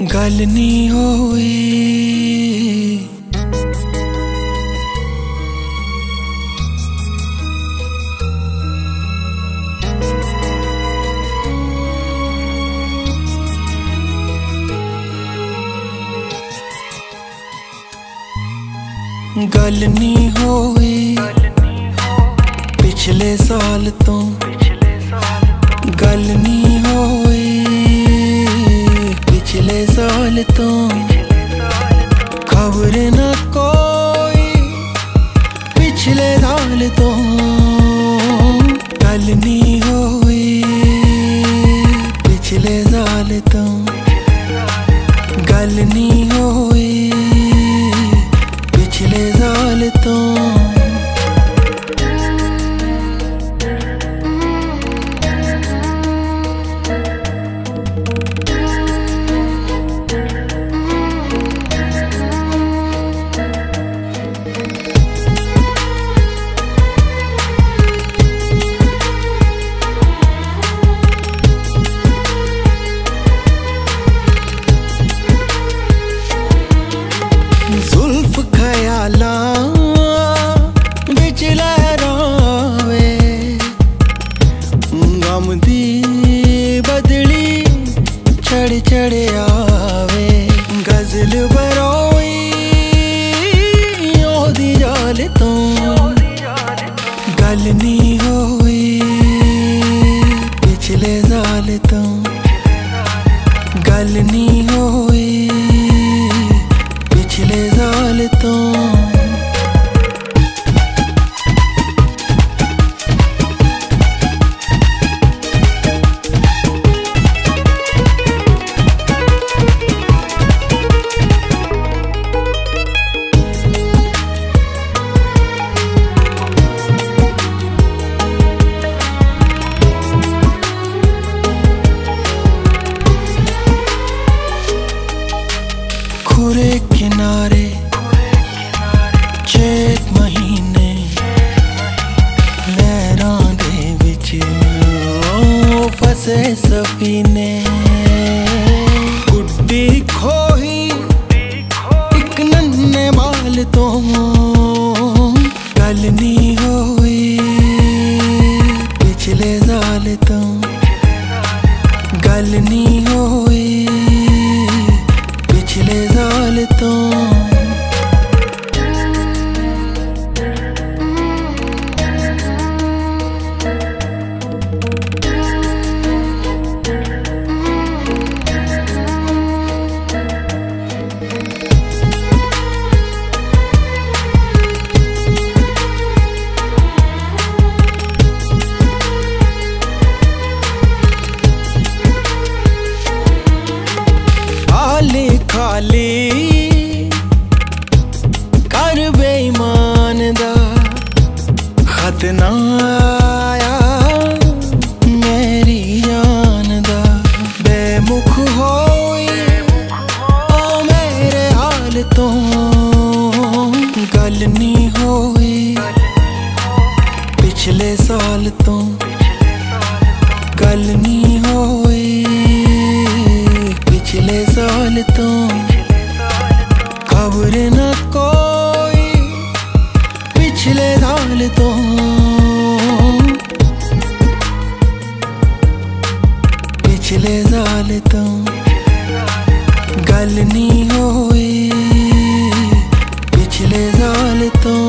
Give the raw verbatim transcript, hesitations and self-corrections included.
गल नहीं होई। गल नहीं होई पिछले साल तो, गल नहीं होई पिछले साल तो, खबर न कोई पिछले साल तो। गल नहीं होई पिछले साल तो, गल नहीं होई पिछले साल तो। जुल्फ ख्याला बिच लहरावे, गम दी बदली चढ़ चढ़ आवे। गजल बरोई ओदी जाल तो, गल नहीं होई पिछले साल तो, गल नहीं होई पिछले साल तो। खुरे किनारे चेत महीने लहरां दे विच फसे सफीने। गुड्डी खोही इक नन्हे बाल तो, गल नहीं होई पिछले साल तो, गल नहीं होई पिछले साल तो। खाली खाली कर बेईमान दा खत ना आया मेरी जान दा। बेमुख होई ओ मेरे हाल तो, गल नहीं होई पिछले साल तो, गल नहीं होई पिछले साल तो। खबर न कोई पिछले साल तो, पिछले साल तो। गल नहीं होई पिछले साल तो।